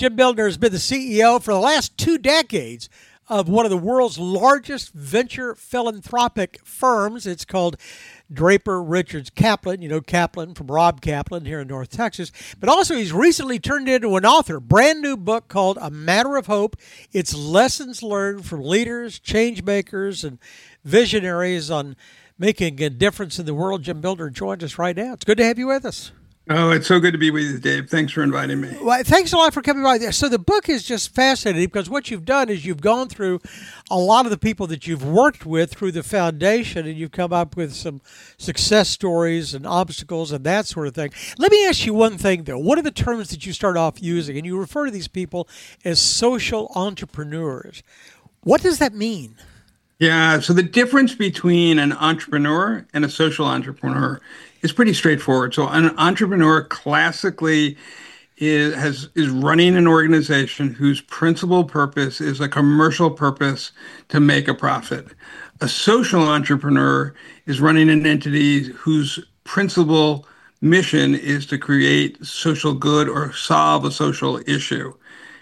Jim Bueldner has been the CEO for the last 2 decades of one of the world's largest venture philanthropic firms. It's called Draper Richards Kaplan. You know Kaplan from Rob Kaplan here in North Texas. But also he's recently turned into an author, brand new book called A Matter of Hope. It's lessons learned from leaders, change makers, and visionaries on making a difference in the world. Jim Bueldner joins us right now. It's good to have you with us. Oh, it's so good to be with you, Dave. Thanks for inviting me. Well, thanks a lot for coming by. So the book is just fascinating because what you've done is you've gone through a lot of the people that you've worked with through the foundation, and you've come up with some success stories and obstacles and that sort of thing. Let me ask you one thing, though. One of the terms that you start off using, and you refer to these people as social entrepreneurs. What does that mean? Yeah, so the difference between an entrepreneur and a social entrepreneur is pretty straightforward. So an entrepreneur classically is running an organization whose principal purpose is a commercial purpose to make a profit. A social entrepreneur is running an entity whose principal mission is to create social good or solve a social issue.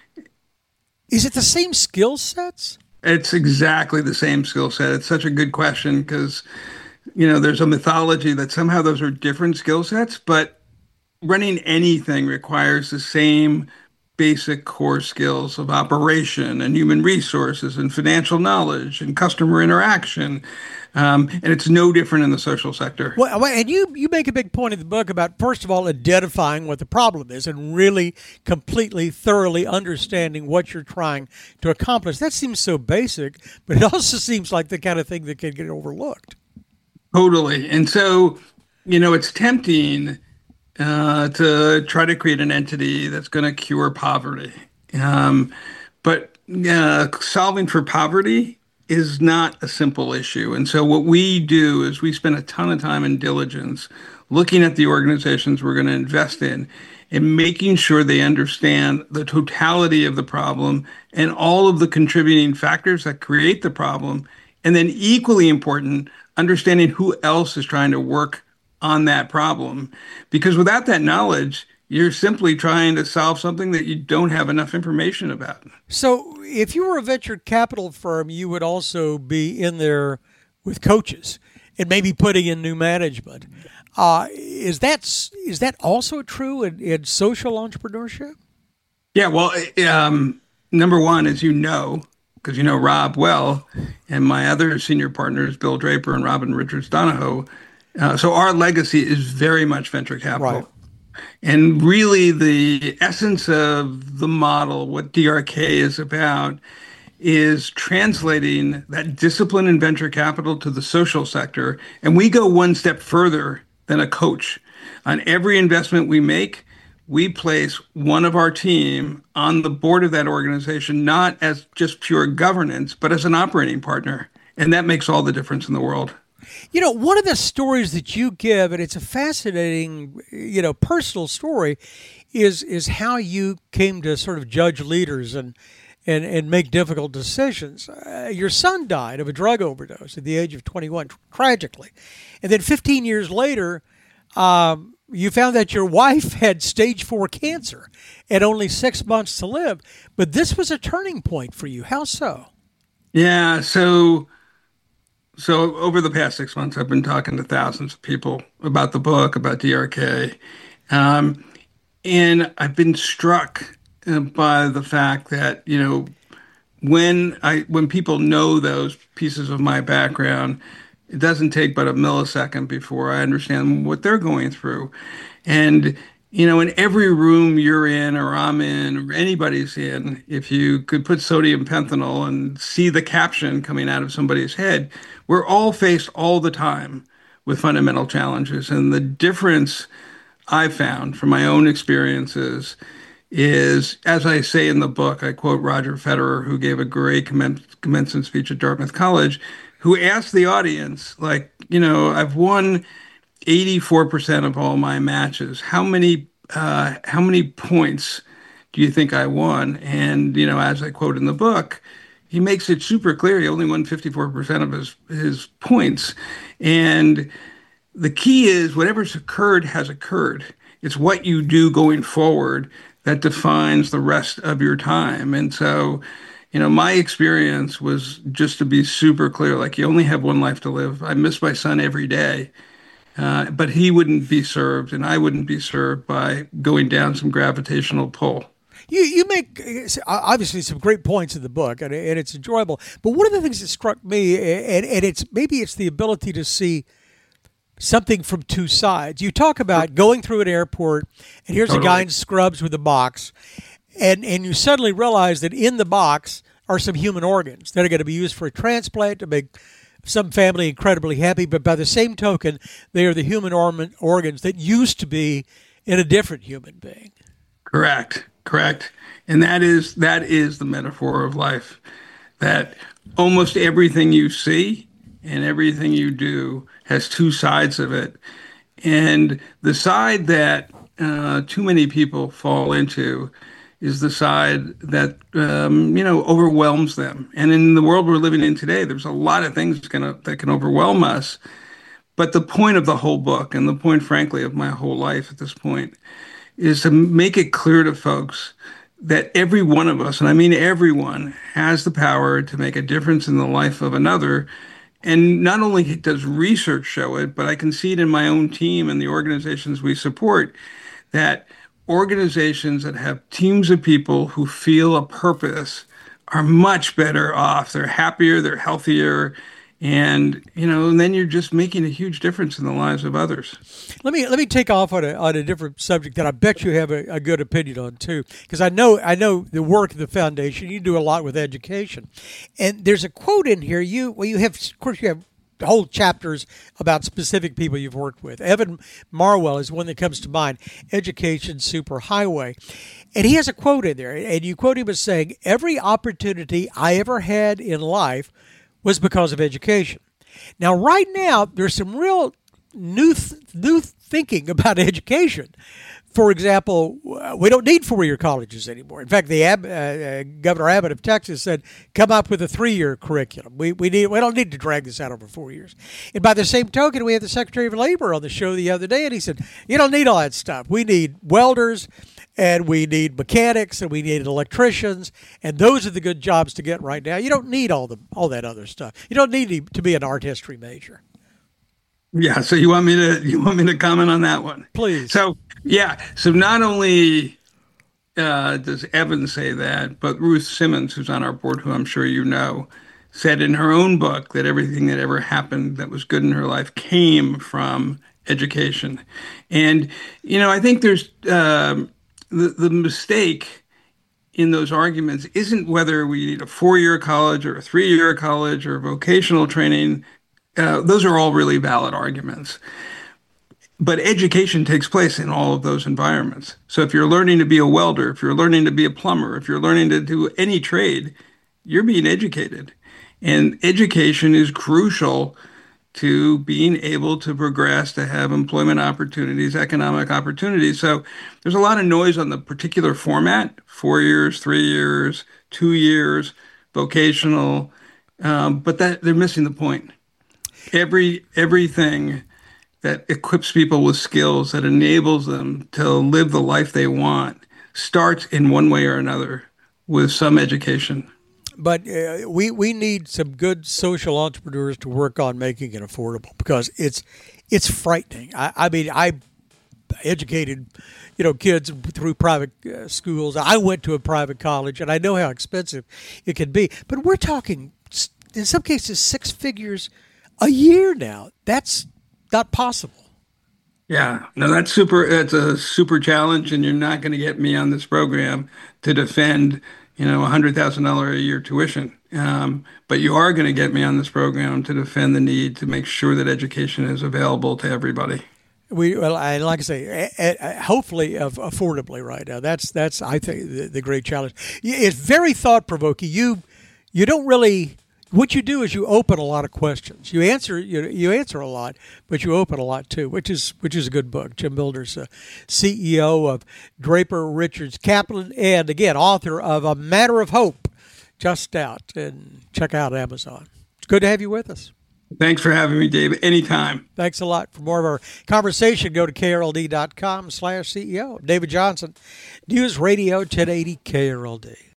Is it the same skill sets? It's exactly the same skill set. It's such a good question because, there's a mythology that somehow those are different skill sets, but running anything requires the same basic core skills of operation and human resources and financial knowledge and customer interaction. And it's no different in the social sector. Well, and you make a big point in the book about, first of all, identifying what the problem is and really completely, thoroughly understanding what you're trying to accomplish. That seems so basic, but it also seems like the kind of thing that can get overlooked. Totally. And so, it's tempting to try to create an entity that's going to cure poverty. But solving for poverty is not a simple issue. And so what we do is we spend a ton of time and diligence looking at the organizations we're going to invest in and making sure they understand the totality of the problem and all of the contributing factors that create the problem. And then equally important, understanding who else is trying to work on that problem. Because without that knowledge, you're simply trying to solve something that you don't have enough information about. So if you were a venture capital firm, you would also be in there with coaches and maybe putting in new management. Is that also true in social entrepreneurship? Yeah, well, number one, as you know, because you know Rob well, and my other senior partners, Bill Draper and Robin Richards Donahoe. So our legacy is very much venture capital. Right. And really the essence of the model, what DRK is about, is translating that discipline in venture capital to the social sector. And we go one step further than a coach. On every investment we make, we place one of our team on the board of that organization, not as just pure governance, but as an operating partner. And that makes all the difference in the world. One of the stories that you give, and it's a fascinating, personal story, is how you came to sort of judge leaders and make difficult decisions. Your son died of a drug overdose at the age of 21, tragically. And then 15 years later, you found that your wife had stage 4 cancer and only 6 months to live. But this was a turning point for you. How so? Yeah, so over the past 6 months, I've been talking to thousands of people about the book, about DRK. And I've been struck by the fact that, when people know those pieces of my background, it doesn't take but a millisecond before I understand what they're going through. And, in every room you're in or I'm in or anybody's in, if you could put sodium pentanol and see the caption coming out of somebody's head, we're all faced all the time with fundamental challenges. And the difference I've found from my own experiences is, as I say in the book, I quote Roger Federer, who gave a great commencement speech at Dartmouth College, who asked the audience, I've won 84% of all my matches. How many points do you think I won? And, as I quote in the book, he makes it super clear he only won 54% of his points. And the key is whatever's occurred has occurred. It's what you do going forward that defines the rest of your time. And so, my experience was just to be super clear, like you only have one life to live. I miss my son every day, but he wouldn't be served and I wouldn't be served by going down some gravitational pull. You make obviously some great points in the book, and it's enjoyable. But one of the things that struck me, and it's the ability to see something from two sides. You talk about going through an airport, and here's a guy in scrubs with a box, and you suddenly realize that in the box are some human organs that are going to be used for a transplant to make some family incredibly happy. But by the same token, they are the human organs that used to be in a different human being. Correct. Correct. And that is the metaphor of life, that almost everything you see and everything you do has two sides of it. And the side that too many people fall into is the side that overwhelms them. And in the world we're living in today, there's a lot of things that can overwhelm us. But the point of the whole book, and the point, frankly, of my whole life at this point, is to make it clear to folks that every one of us, and I mean everyone, has the power to make a difference in the life of another. And not only does research show it, but I can see it in my own team and the organizations we support, that organizations that have teams of people who feel a purpose are much better off. They're happier, they're healthier, and then you're just making a huge difference in the lives of others. Let me take off on a different subject that I bet you have a good opinion on too, because I know the work of the foundation. You do a lot with education, and there's a quote in here. You have, of course, you have whole chapters about specific people you've worked with. Evan Marwell is one that comes to mind. Education Superhighway, and he has a quote in there, and you quote him as saying, "Every opportunity I ever had in life was because of education." Now, right now, there's some real new thinking about education. For example, we don't need four-year colleges anymore. In fact, the Governor Abbott of Texas said, "Come up with a 3-year curriculum. We don't need to drag this out over 4 years." And by the same token, we had the Secretary of Labor on the show the other day, and he said, "You don't need all that stuff. We need welders, and we need mechanics, and we need electricians, and those are the good jobs to get right now. You don't need all that other stuff. You don't need to be an art history major." Yeah, so you want me to comment on that one? Please. So not only does Evan say that, but Ruth Simmons, who's on our board, who I'm sure you know, said in her own book that everything that ever happened that was good in her life came from education. And I think there's the mistake in those arguments isn't whether we need a 4-year college or a 3-year college or vocational training. Those are all really valid arguments. But education takes place in all of those environments. So if you're learning to be a welder, if you're learning to be a plumber, if you're learning to do any trade, you're being educated. And education is crucial to being able to progress, to have employment opportunities, economic opportunities. So there's a lot of noise on the particular format, 4 years, 3 years, 2 years, vocational, but that they're missing the point. Everything that equips people with skills that enables them to live the life they want starts in one way or another with some education. But we need some good social entrepreneurs to work on making it affordable, because it's frightening. I mean, I educated kids through private schools. I went to a private college, and I know how expensive it can be. But we're talking, in some cases, 6 figures a year now. That's not possible. Yeah, no, that's a super challenge, and you're not going to get me on this program to defend, $100,000 a year tuition. But you are going to get me on this program to defend the need to make sure that education is available to everybody. And like I say, hopefully affordably right now. That's I think the great challenge. It's very thought provoking. You don't really. What you do is you open a lot of questions. You answer a lot, but you open a lot too, which is a good book. Jim Builders, CEO of Draper Richards Kaplan, and again, author of A Matter of Hope, just out. And check out Amazon. It's good to have you with us. Thanks for having me, Dave. Anytime. Thanks a lot. For more of our conversation, go to krld.com/CEO. David Johnson, News Radio 1080 KRLD.